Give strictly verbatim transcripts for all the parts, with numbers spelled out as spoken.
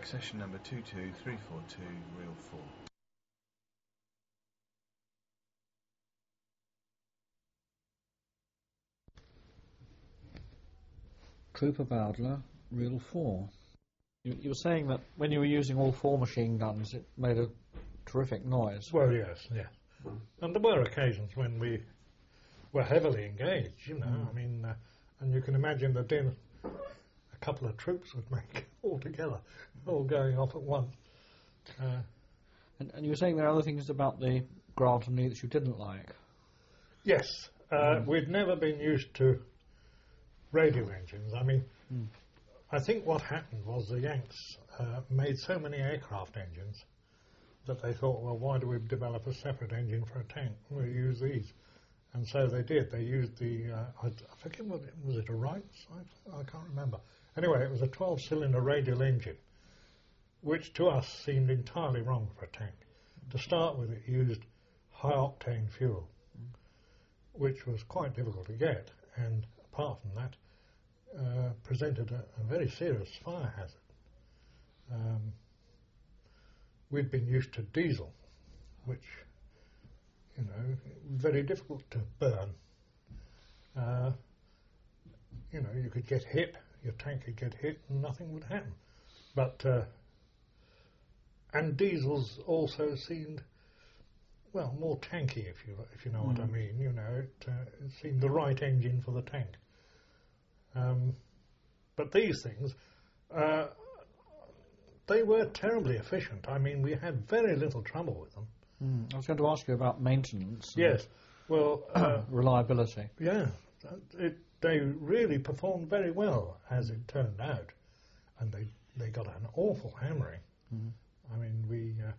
Accession number two two three four two, reel four. Trooper Bowdler, reel four. You, you were saying that when you were using all four machine guns, it made a terrific noise. Well, yes, yes. And there were occasions when we were heavily engaged, you know. Mm. I mean, uh, and you can imagine the din a couple of troops would make all together, all going off at once. Uh, and, and you were saying there are other things about the Grant and Lee that you didn't like. Yes, uh, mm. we'd never been used to radio engines. I mean, mm. I think what happened was the Yanks uh, made so many aircraft engines that they thought, well, why do we develop a separate engine for a tank? We'll use these. And so they did. They used the, uh, I, I forget what it was, it a Wright? I can't remember. Anyway, it was a twelve-cylinder radial engine, which to us seemed entirely wrong for a tank. To start with, it used high-octane fuel, which was quite difficult to get, and apart from that, uh, presented a, a very serious fire hazard. Um, we'd been used to diesel, which, you know, very difficult to burn. Uh, you know, you could get hit, your tank could get hit, and nothing would happen. But, uh, and diesels also seemed, well, more tanky, if you if you know mm. what I mean. You know, it, uh, it seemed the right engine for the tank. Um, but these things, uh, they were terribly efficient. I mean, we had very little trouble with them. Mm. I was going to ask you about maintenance. Yes, well, uh, reliability. Yeah, it, they really performed very well, as it turned out, and they they got an awful hammering. Mm. I mean, we. Uh,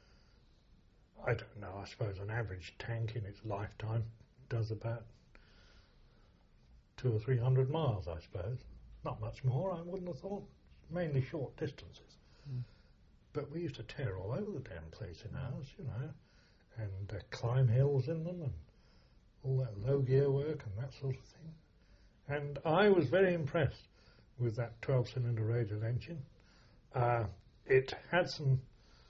I don't know. I suppose an average tank in its lifetime does about two or three hundred miles. I suppose, not much more. I wouldn't have thought. Mainly short distances. Mm. But we used to tear all over the damn place in ours, you know, and uh, climb hills in them and all that low gear work and that sort of thing. And I was very impressed with that twelve-cylinder radial engine. Uh, it had some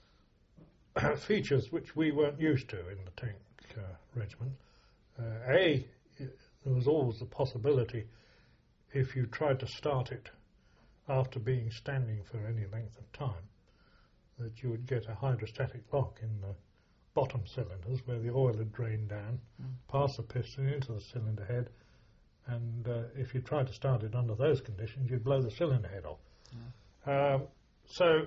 features which we weren't used to in the tank uh, regiment. Uh, A, there was always the possibility, if you tried to start it after being standing for any length of time, that you would get a hydrostatic lock in the bottom cylinders where the oil had drained down, mm. past the piston into the cylinder head, and uh, if you tried to start it under those conditions, you'd blow the cylinder head off. Mm. Um, so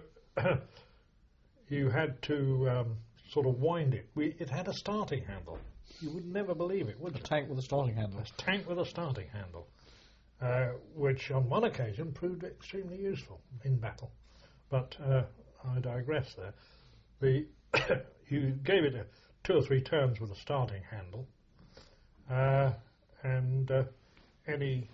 you had to um, sort of wind it. We, it had a starting handle. You would never believe it, would a you? A tank with a starting handle. A tank with a starting handle. Uh, which on one occasion proved extremely useful in battle. But uh, I digress there. The you gave it a, two or three turns with a starting handle, uh, and uh, any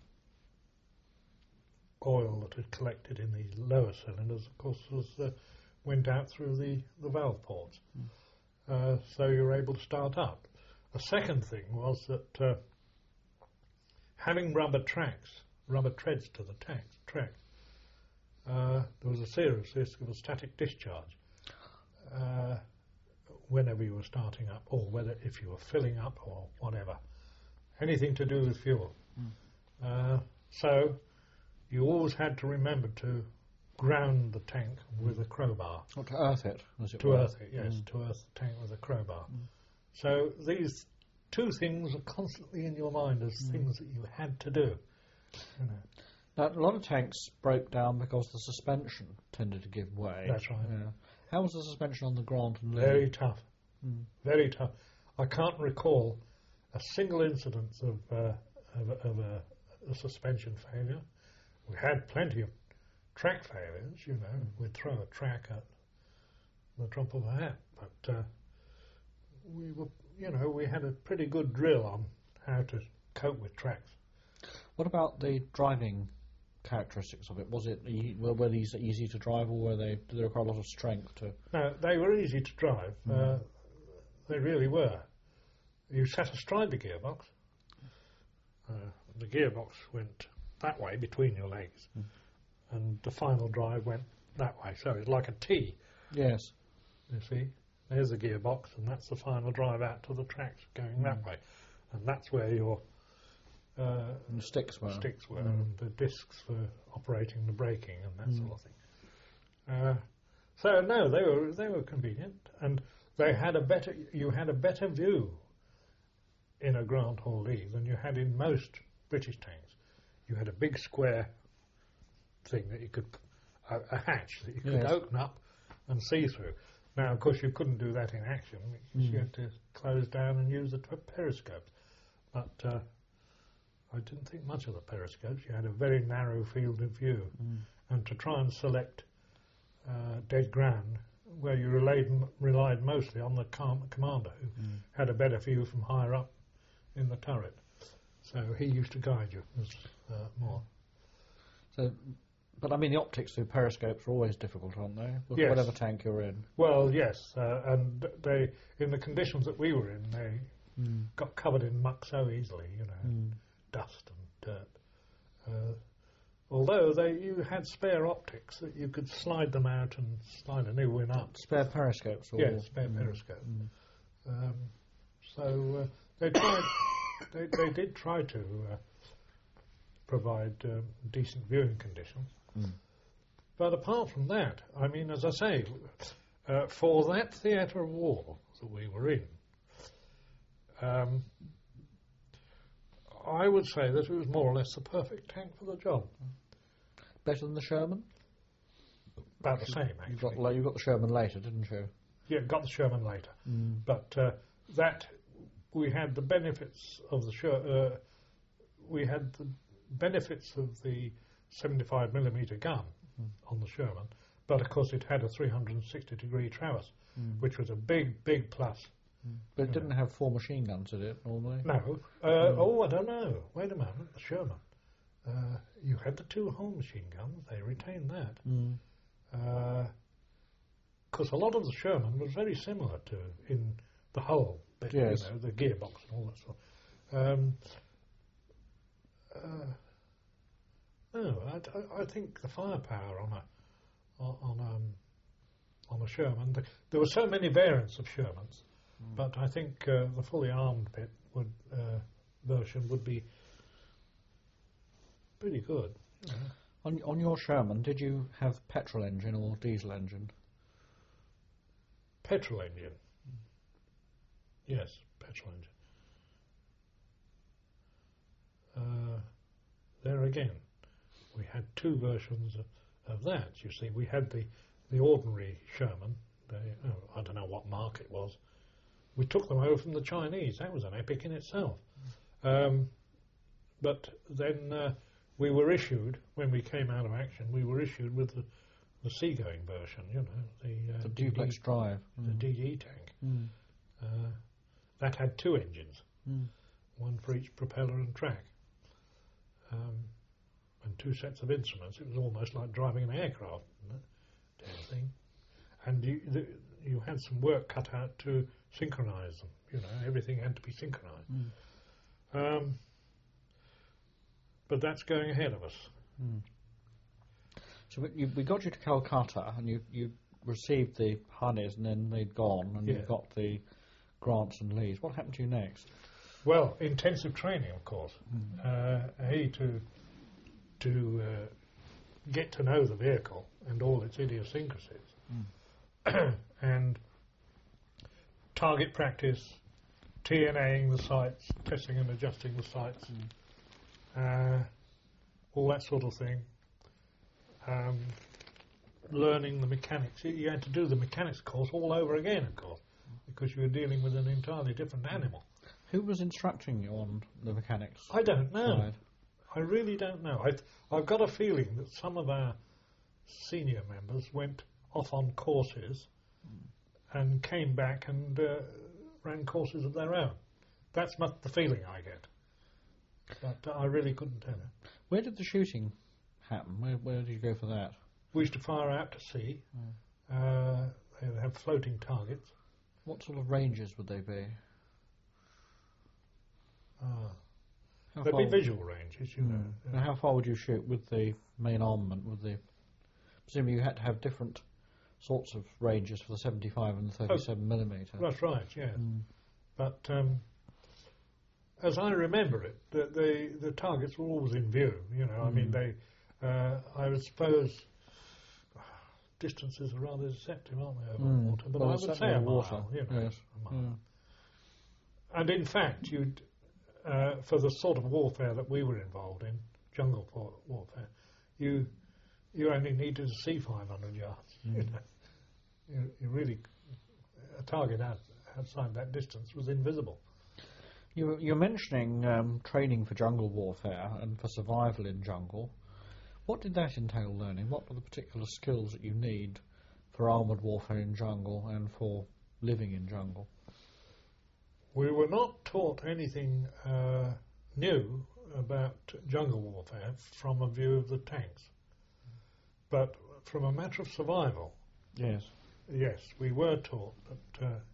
oil that had collected in the lower cylinders, of course, was uh, went out through the, the valve ports. Mm. Uh, so you were able to start up. A second thing was that uh, having rubber tracks, rubber treads to the tanks, tracks, uh, there was a serious risk of a static discharge uh, whenever you were starting up, or whether if you were filling up or whatever, anything to do with fuel. Mm. Uh, so you always had to remember to ground the tank with a crowbar. Or to earth it, as it to were. earth it, yes, mm. to earth the tank with a crowbar. Mm. So these two things are constantly in your mind as mm. things that you had to do. You know. Now, a lot of tanks broke down because the suspension tended to give way. That's right. Yeah. How was the suspension on the Grant and Lee? Very tough. Mm. Very tough. I can't recall a single incidence of, uh, of, of a, a suspension failure. We had plenty of track failures, you know. Mm. We'd throw a track at the drop of a hat. But uh, we were, you know, we had a pretty good drill on how to cope with tracks. What about the driving characteristics of it? Was it e- were, were these easy to drive, or were they? Did they require a lot of strength to? No, they were easy to drive. Mm. Uh, they really were. You sat astride the gearbox. Uh, the gearbox went that way between your legs, mm. and the final drive went that way. So it's like a T, Yes. you see. There's the gearbox, and that's the final drive out to the tracks going Mm. that way. And that's where your uh, And the sticks were. sticks were, Mm. and the discs for operating the braking and that Mm. sort of thing. Uh, so no, they were they were convenient, and they had a better. You had a better view in a Grant Hall E than you had in most British tanks. You had a big square thing that you could, a, a hatch that you could Yes. open up and see through. Now, of course, you couldn't do that in action because Mm. you had to close down and use the t- periscopes. But uh, I didn't think much of the periscopes. You had a very narrow field of view, Mm. and to try and select uh, dead ground, where you relied, m- relied mostly on the com- commander, who Mm. had a better view from higher up in the turret. So he used to guide you as, uh, more. So, but I mean, the optics through periscopes are always difficult, aren't they? Wh- Yes. Whatever tank you're in. Well, yes, uh, and they, in the conditions that we were in, they Mm. got covered in muck so easily, you know, Mm. dust and dirt. Uh, although they, you had spare optics that you could slide them out and slide a new one up. Spare periscopes? Or, Yes, spare Mm. periscope. Mm. Um, so uh, they tried. they, they did try to uh, provide um, decent viewing conditions. Mm. But apart from that, I mean, as I say, uh, for that theatre of war that we were in, um, I would say that it was more or less the perfect tank for the job. Better than the Sherman? About the same, You got, actually. la- you got the Sherman later, didn't you? Yeah, got the Sherman later. Mm. But uh, that we had the benefits of the Sher- uh, we had the benefits of the seventy-five millimeter gun Mm. on the Sherman, but of course it had a three hundred sixty degree traverse, Mm. which was a big, big plus. But it didn't have four machine guns, did it, normally? No, uh, oh, I don't know. Wait a moment, the Sherman. Uh, you had the two whole machine guns; they retained that. Mm. Because a lot of the Sherman was very similar to in the hull bit, Yes. you know, the gearbox and all that stuff. Um, uh, no, I, I, I think the firepower on a on on, um, on a Sherman. The, there were so many variants of Shermans, Mm. but I think uh, the fully armed bit would uh, version would be pretty good. You know. On, on your Sherman, did you have petrol engine or diesel engine? Petrol engine. Yes, petrol engine. Uh, there again, we had two versions of, of that. You see, we had the, the ordinary Sherman. The, oh, I don't know what mark it was. We took them over from the Chinese. That was an epic in itself. Um, but then uh, we were issued, when we came out of action, we were issued with the, the seagoing version, you know, the, uh, The D D duplex drive. the Mm. D D tank. Mm. Uh, that had two engines, Mm. one for each propeller and track, um, and two sets of instruments. It was almost like driving an aircraft, wasn't it? Damn thing. And you, the, you had some work cut out to synchronise them. You know, everything had to be synchronised. Mm. Um, but that's going ahead of us. Mm. So we, you, we got you to Calcutta, and you, you received the honeys, and then they'd gone, and Yeah. you got the Grants and Lees. What happened to you next? Well, intensive training, of course. Uh, A, to to uh, get to know the vehicle and all its idiosyncrasies, and target practice, TNAing the sights, testing and adjusting the sights, uh, all that sort of thing. Um, learning the mechanics. You- You had to do the mechanics course all over again, of course, because you were dealing with an entirely different animal. Who was instructing you on the mechanics? I don't know. side? I really don't know. I, I've got a feeling that some of our senior members went off on courses and came back and uh, ran courses of their own. That's not the feeling I get. But uh, I really couldn't tell you. Where did the shooting happen? Where, where did you go for that? We used to fire out to sea. Uh, they would have floating targets. What sort of ranges would they be? Uh, How there'd far, be visual ranges, you know. Now, how far would you shoot with the main armament, with the presumably you had to have different sorts of ranges for the seventy-five and the thirty-seven millimeter. That's right, yes. Mm. But um, as I remember it, the, the the targets were always in view. You know, I mean, they. Uh, I would suppose distances are rather deceptive, aren't they, over Mm. water? But Well, I would certainly say a over water, mile. You know, yes. a mile. Yeah. And in fact, you'd uh, for the sort of warfare that we were involved in, jungle for- warfare, you you only needed to see five hundred yards. Mm. You know, you, you really a target out, outside that distance was invisible. You were, you're mentioning um, training for jungle warfare and for survival in jungle. What did that entail learning? What were the particular skills that you need for armoured warfare in jungle and for living in jungle? We were not taught anything uh, new about jungle warfare from a view of the tanks. But from a matter of survival, Yes. yes, we were taught, but uh,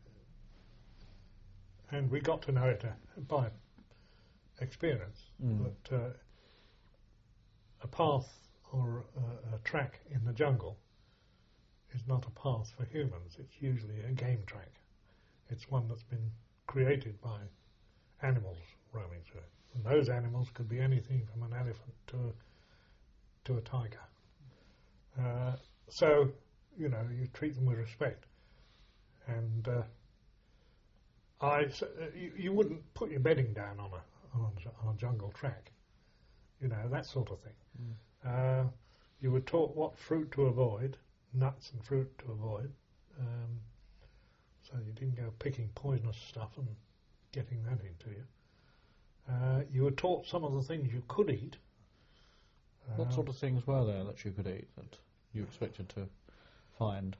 and we got to know it uh, by experience Mm. that uh, a path or a, a track in the jungle is not a path for humans. It's usually a game track. It's one that's been created by animals roaming through it. And those animals could be anything from an elephant to a, to a tiger. Uh, so, you know, you treat them with respect. And uh, I, s- uh, you, you wouldn't put your bedding down on a, on a, on a jungle track. You know, that sort of thing. Uh, you were taught what fruit to avoid, nuts and fruit to avoid. Um, so you didn't go picking poisonous stuff and getting that into you. Uh, you were taught some of the things you could eat. What Uh, sort of things were there that you could eat that you expected to find?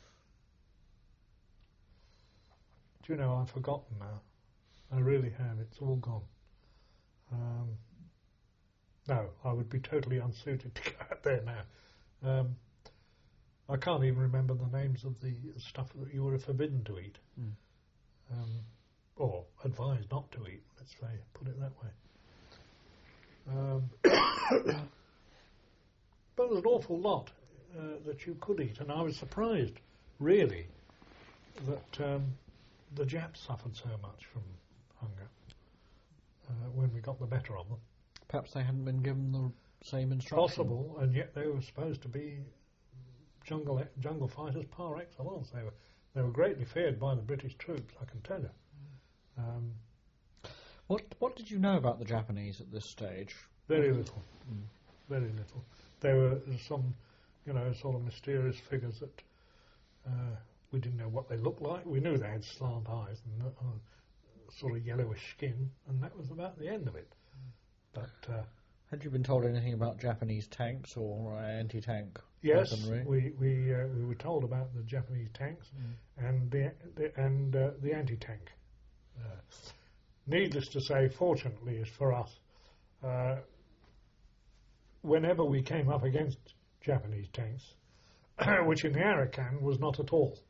Do you know, I've forgotten now. I really have. It's all gone. Um, no, I would be totally unsuited to go out there now. Um, I can't even remember the names of the stuff that you were forbidden to eat. Mm. Um, or advised not to eat, let's say, put it that way. Um, but there's an awful lot uh, that you could eat, and I was surprised, really, that um, the Japs suffered so much from hunger uh, when we got the better of them. Perhaps they hadn't been given the same instructions. Possible, and yet they were supposed to be jungle jungle fighters par excellence. They were they were greatly feared by the British troops, I can tell you. Um, What What did you know about the Japanese at this stage? very little, very little. There were some, you know, sort of mysterious figures that uh, we didn't know what they looked like. We knew they had slant eyes and uh, sort of yellowish skin, and that was about the end of it. But uh, Had you been told anything about Japanese tanks or uh, anti-tank yes, weaponry? we we uh, we were told about the Japanese tanks and the, the and uh, the anti-tank. Uh, needless to say, fortunately, as for us, uh, whenever we came up against Japanese tanks, which in the Arakan was not at all,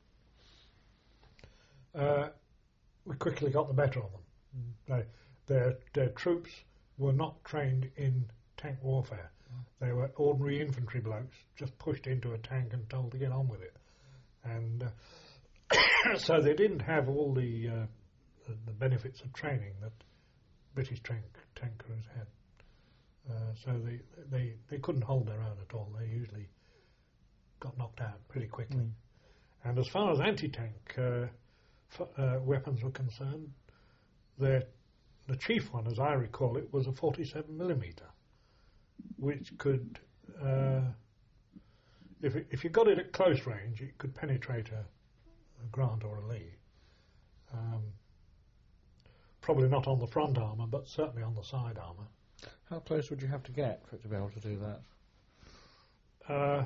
uh, we quickly got the better of them. They, their their troops were not trained in tank warfare. They were ordinary infantry blokes, just pushed into a tank and told to get on with it. And uh, so they didn't have all the, uh, the the benefits of training that British tank tank crews had. Uh, so they, they they couldn't hold their own at all. They usually got knocked out pretty quickly. Mm. And as far as anti-tank uh, f- uh, weapons were concerned, their the chief one, as I recall it, was a forty-seven millimeter, which could, uh, if it, if you got it at close range, it could penetrate a, a Grant or a Lee. Um, probably not on the front armour, but certainly on the side armour. How close would you have to get for it to be able to do that? Uh,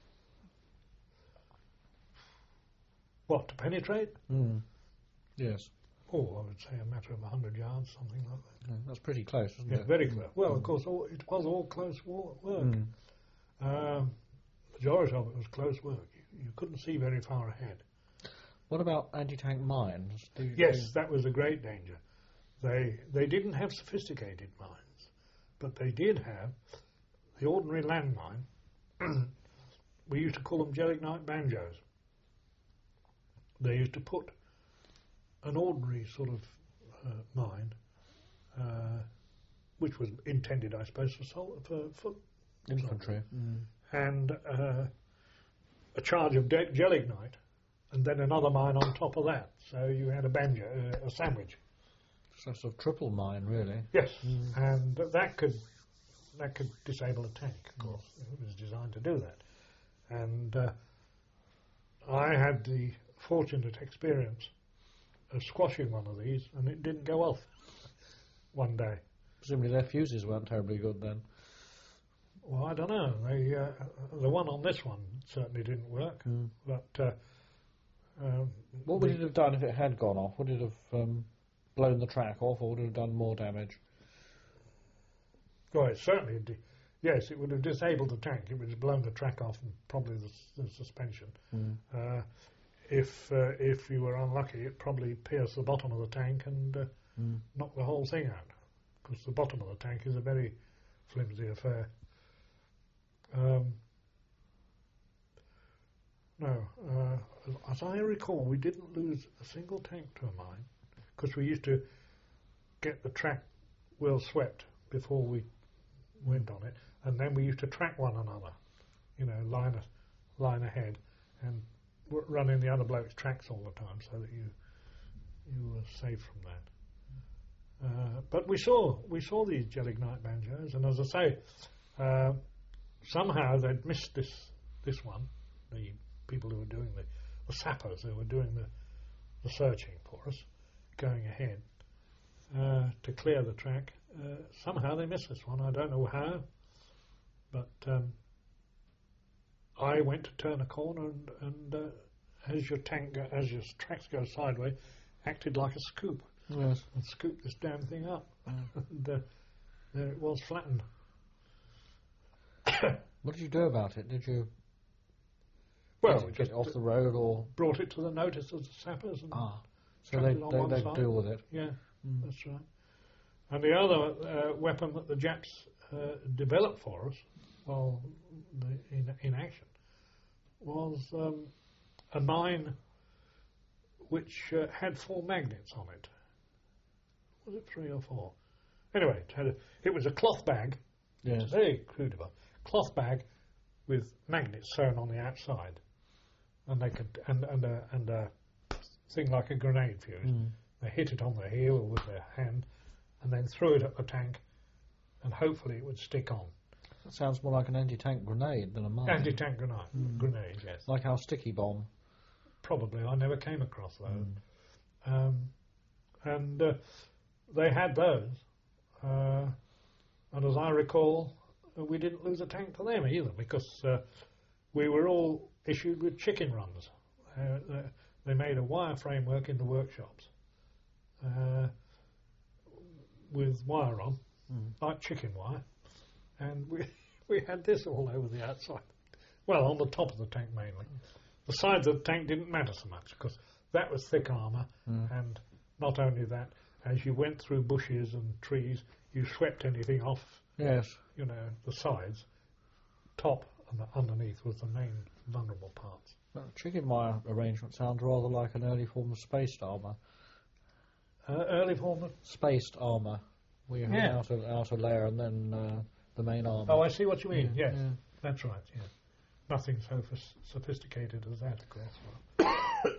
what, to penetrate? Mm. Yes. Oh, I would say a matter of a hundred yards, something like that. Yeah, that's pretty close, isn't Yeah, it? very close. Well, of course, all, it was all close wa- work. Mm. Um, majority of it was close work. You, you couldn't see very far ahead. What about anti-tank mines? Do you, Yes, that was a great danger. They they didn't have sophisticated mines, but they did have the ordinary landmine, we used to call them gelignite banjos. They used to put an ordinary sort of uh, mine, uh, which was intended, I suppose, for sol- for foot Infantry. Mm. and uh, a charge of de- gelignite, and then another mine on top of that. So you had a banjo, uh, a sandwich. So sort of triple mine, really. Yes, and that could that could disable a tank. Of course, it was designed to do that. And uh, I had the fortunate experience of squashing one of these, and it didn't go off one day. Presumably their fuses weren't terribly good then. Well, I don't know. They, uh, the one on this one certainly didn't work. Mm. But uh, um, What would the- it have done if it had gone off? Would it have um, blown the track off, or would it have done more damage? Well, it certainly did. Yes, it would have disabled the tank. It would have blown the track off and probably the, s- the suspension. Mm. Uh, if uh, if you were unlucky, it probably pierced the bottom of the tank and uh, Mm. knocked the whole thing out. Because the bottom of the tank is a very flimsy affair. Um, no, uh, as I recall, we didn't lose a single tank to a mine because we used to get the track well swept before we went on it, and then we used to track one another, you know, line a, line ahead, and w- run in the other bloke's tracks all the time, so that you you were safe from that. Uh, but we saw we saw these gelignite banjos, and as I say, uh, somehow they'd missed this this one. The people who were doing the, the sappers who were doing the, the searching for us, going ahead uh, to clear the track. Uh, somehow they missed this one. I don't know how, but um, I went to turn a corner, and, and uh, as your tank, go, as your tracks go sideways, acted like a scoop Yes. and scooped this damn thing up. and uh, there it was, flattened. What did you do about it? Did you Well, get, we it, get just it off the road, or brought it to the notice of the sappers, and ah? So chucked they it on they one they side. deal with it. Yeah, Mm. that's right. And the other uh, weapon that the Japs uh, developed for us while the, in, in action was um, a mine which uh, had four magnets on it. Was it three or four? Anyway, it, had a, it was a cloth bag. Yes. It's a very crude device. Cloth bag with magnets sewn on the outside, and they could and and a, and a thing like a grenade fuse. Mm. They hit it on their heel or with their hand, and then threw it at the tank, and hopefully it would stick on. That sounds more like an anti-tank grenade than a mine. Anti-tank grenade, Mm. grenade, yes. Like our sticky bomb. Probably, I never came across those. Mm. Um, and uh, they had those, uh, and as I recall, uh, we didn't lose a tank to them either, because uh, we were all issued with chicken runs. Uh, they, they made a wire framework in the workshops uh, with wire on, Mm. like chicken wire, and we we had this all over the outside. Well, on the top of the tank mainly. The sides of the tank didn't matter so much because that was thick armour, Mm. and not only that, as you went through bushes and trees, you swept anything off, Yes. you know, the sides. Top and the underneath was the main vulnerable parts. That chicken wire arrangement sounds rather like an early form of spaced armour. Uh, early form of... Spaced armour. We have Yeah. an outer, outer layer and then uh, the main armour. Oh, I see what you mean, Yeah, yes. yeah. That's right, yes. Nothing so f- sophisticated as that, of course.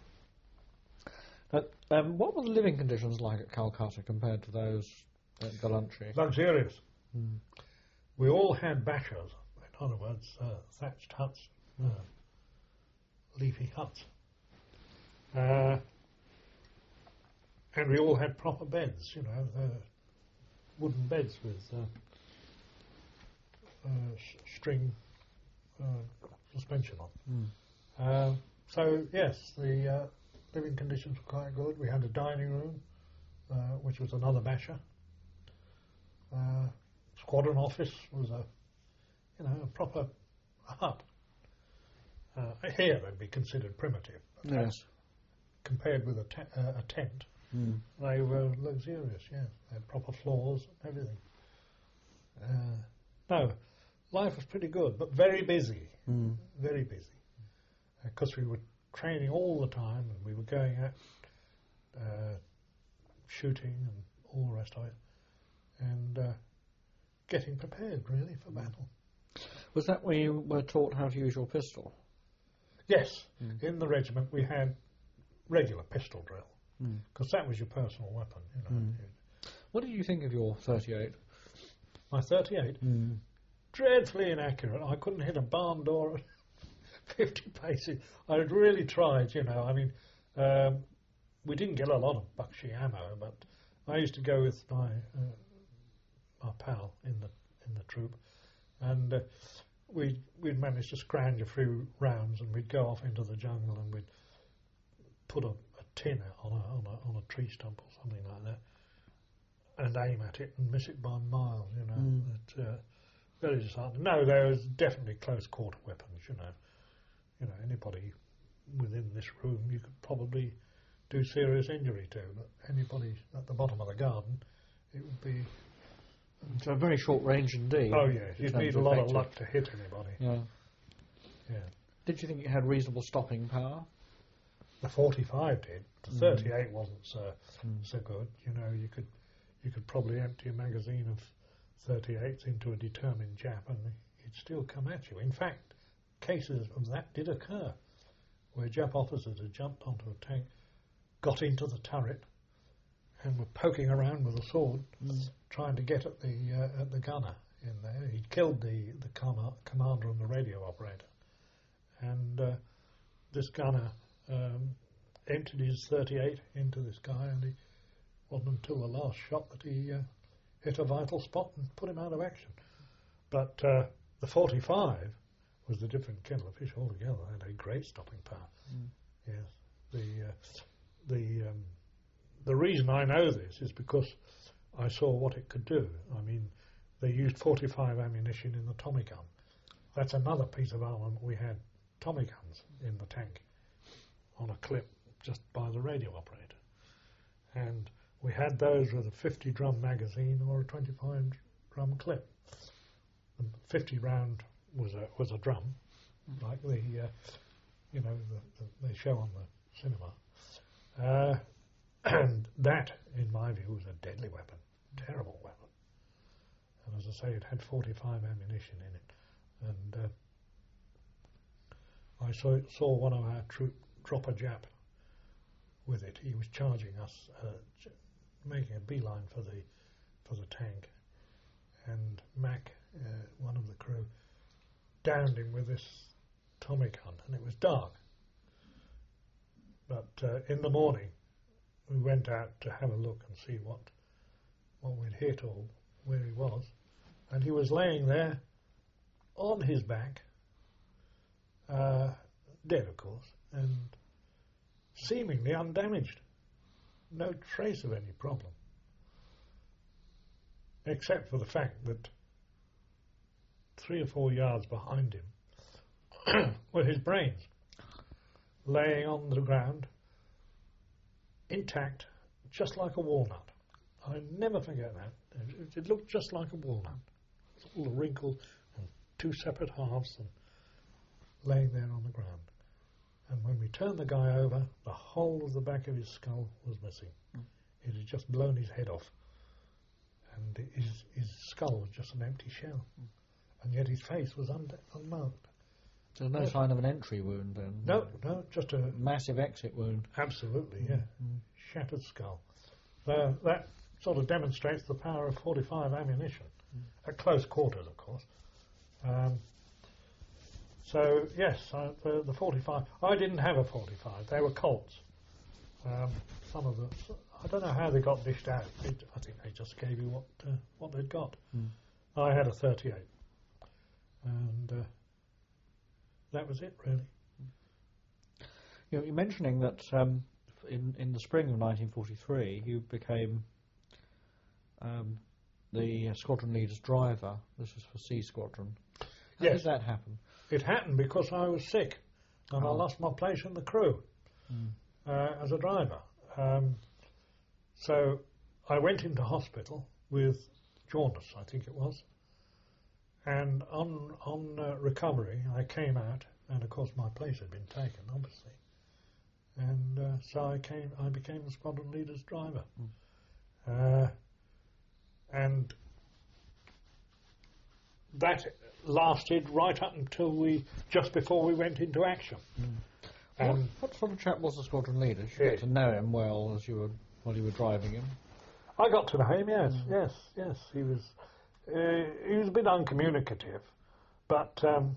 But, um, what were the living conditions like at Calcutta compared to those at Galantry? Luxurious. Mm. We all had bashers, in other words, uh, thatched huts, uh, leafy huts. Uh, and we all had proper beds, you know, uh, wooden beds with uh, uh, s- string uh, suspension on. Mm. Uh, so, yes, the uh, living conditions were quite good. We had a dining room, uh, which was another basher. Uh, squadron office was a, you know, a proper hut. Uh, here they'd be considered primitive. But Yes. compared with a, te- uh, a tent, Mm. they were luxurious, yes. They had proper floors and everything. Uh, no, life was pretty good, but very busy, Mm. very busy, because we were training all the time, and we were going out uh, shooting and all the rest of it, and uh, getting prepared really for battle. Was that where you were taught how to use your pistol? Yes, Mm. in the regiment we had regular pistol drill, Mm. because that was your personal weapon. You know, Mm. What did you think of your thirty-eight? my thirty-eight, Mm. dreadfully inaccurate. I couldn't hit a barn door at fifty paces. I had really tried. You know, I mean, um, we didn't get a lot of Bakshi ammo, but I used to go with my uh, my pal in the in the troop, and uh, we we'd managed to scrounge a few rounds, and we'd go off into the jungle, and we'd put a, a tin out on a, on a on a tree stump or something like that, and aim at it and miss it by miles. You know, Mm. it, uh, very disheartening. No, there was definitely close quarter weapons. You know, you know anybody within this room you could probably do serious injury to, but anybody at the bottom of the garden, it would be. So very short range indeed. Oh yes, in you'd terms need a lot of effective- luck to hit anybody. Yeah. Yeah, Did you think you had reasonable stopping power? the forty-five did. The Mm. thirty-eight wasn't so Mm. so good. You know, you could you could probably empty a magazine of thirty-eights into a determined Jap, and he'd still come at you. In fact, cases of that did occur, where Jap officers had jumped onto a tank, got into the turret, and were poking around with a sword, Mm. trying to get at the uh, at the gunner in there. He'd killed the the com- commander and the radio operator, and uh, this gunner um, emptied his thirty-eight into this guy, and it wasn't until the last shot that he uh, hit a vital spot and put him out of action. But uh, the forty-five was a different kettle of fish altogether. It had a great stopping power. Mm. Yes, the uh, the um, the reason I know this is because I saw what it could do. I mean, they used forty-five ammunition in the Tommy gun. That's another piece of armament. We had Tommy guns in the tank on a clip just by the radio operator, and we had those with a fifty drum magazine or a twenty-five drum clip. The fifty round was a was a drum, like the uh, you know the, the, they show on the cinema. Uh, And that, in my view, was a deadly weapon, terrible weapon. And as I say, it had forty-five ammunition in it. And uh, I saw saw one of our troop drop a Jap with it. He was charging us, uh, j- making a beeline for the for the tank. And Mac, uh, one of the crew, downed him with this Tommy gun, and it was dark. But uh, in the morning, we went out to have a look and see what what we'd hit or where he was, and he was laying there on his back, uh, dead of course, and seemingly undamaged. No trace of any problem, except for the fact that three or four yards behind him were his brains, laying on the ground, intact, just like a walnut. I never forget that. It, it looked just like a walnut. All the wrinkles and two separate halves and laying there on the ground. And when we turned the guy over, the whole of the back of his skull was missing. Mm. It had just blown his head off. And his, his skull was just an empty shell. Mm. And yet his face was un- unmarked. So no yes. sign of an entry wound then? No, no, just a... Massive exit wound. Absolutely, yeah. Mm. Shattered skull. Uh, that sort of demonstrates the power of forty-five ammunition. Mm. At close quarters, of course. Um, so, yes, uh, the, the forty-five... I didn't have a forty-five. They were Colts. Um, some of the... I don't know how they got dished out. It, I think they just gave you what uh, what they'd got. Mm. I had a thirty-eight. And... Uh, that was it, really. You know, you're mentioning that um, in in the spring of nineteen forty-three, you became um, the uh, squadron leader's driver. This was for C Squadron. How yes. did that happen? It happened because I was sick, and oh. I lost my place in the crew mm. uh, as a driver. Um, so I went into hospital with jaundice, I think it was, And on on uh, recovery, I came out, and of course my place had been taken, obviously. And uh, so I came. I became the squadron leader's driver, mm. uh, and that lasted right up until we just before we went into action. Mm. And what, what sort of chap was the squadron leader? Did you yeah. get to know him well as you were while you were driving him? I got to know him. Yes, Mm. yes, yes. He was. Uh, he was a bit uncommunicative, but um,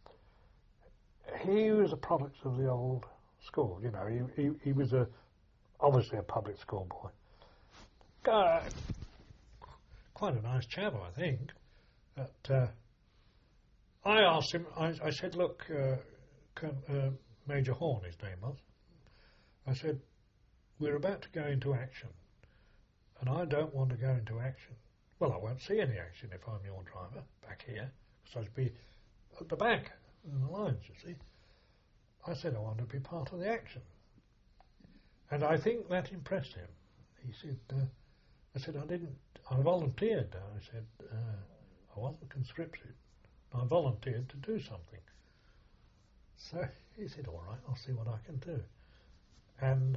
he was a product of the old school. You know, he he, he was a obviously a public school boy. Uh, quite a nice chap, I think. But uh, I asked him. I, I said, "Look, uh, can, uh, Major Horn, his name was." I said, "We're about to go into action, and I don't want to go into action. Well, I won't see any action if I'm your driver back here, because I'd be at the back in the lines, you see." I said I wanted to be part of the action. And I think that impressed him. He said, uh, I said, I didn't, I volunteered. I said, uh, I wasn't conscripted. I volunteered to do something. So he said, all right, I'll see what I can do. And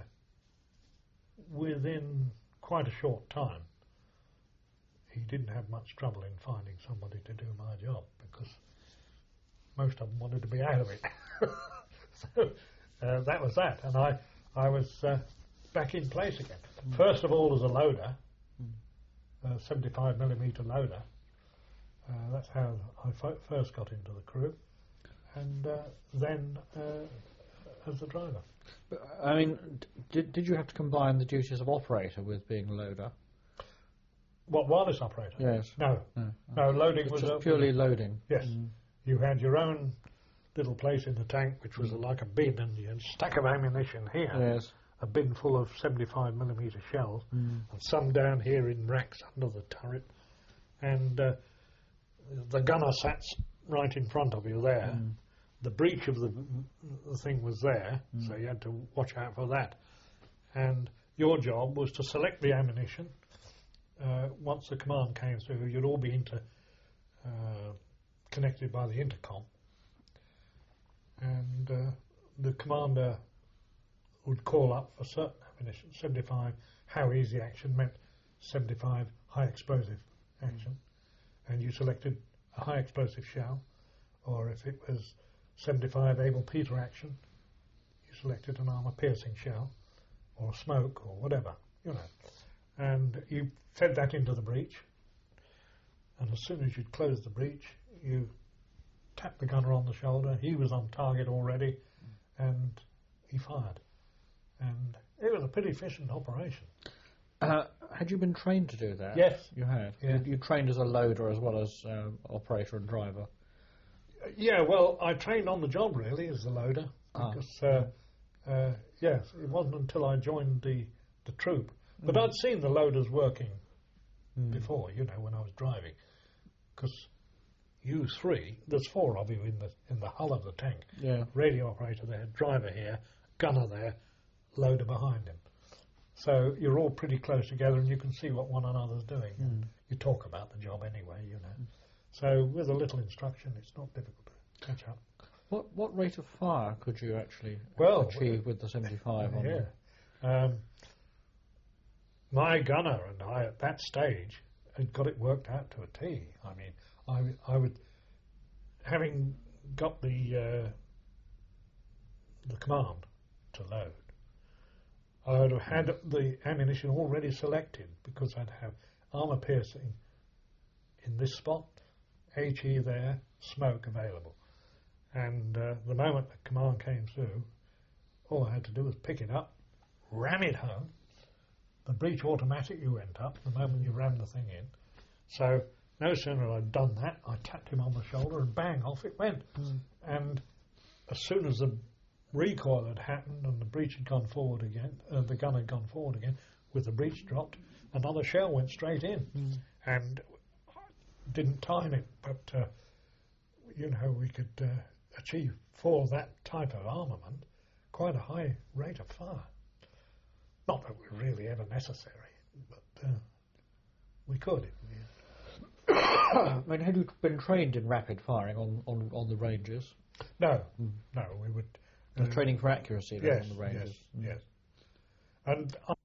within quite a short time, he didn't have much trouble in finding somebody to do my job, because most of them wanted to be out of it. So uh, that was that, and I, I was uh, back in place again. Mm. First of all as a loader, mm. a seventy-five millimeter loader. Uh, that's how I f- first got into the crew, and uh, then uh, as a driver. But, I mean, d- did did you have to combine the duties of operator with being a loader? What, wireless operator? Yes. No. No, no loading it's was just a, purely was, loading. Yes. Mm. You had your own little place in the tank, which was like a bin, and you had a stack of ammunition here, yes. a bin full of seventy-five millimeter shells, mm. and some down here in racks under the turret, and uh, the gunner sat right in front of you there. Mm. The breech of the, the thing was there, mm. so you had to watch out for that. And your job was to select the ammunition. Uh, once the command came through, you'd all be inter, uh, connected by the intercom. And uh, the commander would call up for certain ammunition, seventy-five how easy action meant seventy-five high explosive action, and you selected a high explosive shell, or if it was seventy-five Able Peter action, you selected an armour piercing shell, or smoke, or whatever, you know, and you fed that into the breech, and as soon as you'd closed the breech, you tapped the gunner on the shoulder. He was on target already, and he fired. And it was a pretty efficient operation. Uh, had you been trained to do that? Yes. You had? Yeah. You, you trained as a loader as well as uh, operator and driver? Uh, yeah, well, I trained on the job, really, as the loader. Ah. Because, uh, uh, yes, it wasn't until I joined the, the troop. But mm. I'd seen the loaders working mm. before, you know, when I was driving. Because you three, there's four of you in the in the hull of the tank. Yeah. Radio operator there, driver here, gunner there, loader behind him. So you're all pretty close together, and you can see what one another's doing. Mm. And you talk about the job anyway, you know. Mm. So with a little instruction, it's not difficult to catch up. What what rate of fire could you actually well, achieve with the seventy-five? On yeah. Um, my gunner and I at that stage had got it worked out to a T. I mean, I, I would, having got the uh, the command to load, I would have had the ammunition already selected, because I'd have armour piercing in this spot, HE there, smoke available. And uh, the moment the command came through, all I had to do was pick it up, ram it home. The breech automatically went up the moment you rammed the thing in. So no sooner had I done that, I tapped him on the shoulder and bang, off it went. Mm. And as soon as the recoil had happened and the breech had gone forward again, uh, the gun had gone forward again, with the breech dropped, another shell went straight in. Mm. And didn't time it, but, uh, you know, we could uh, achieve, for that type of armament, quite a high rate of fire. Not that it was really ever necessary, but uh, we could. I mean, had you been trained in rapid firing on, on, on the ranges? No, no, we would... Uh, training for accuracy then yes, on the ranges? yes, yes. And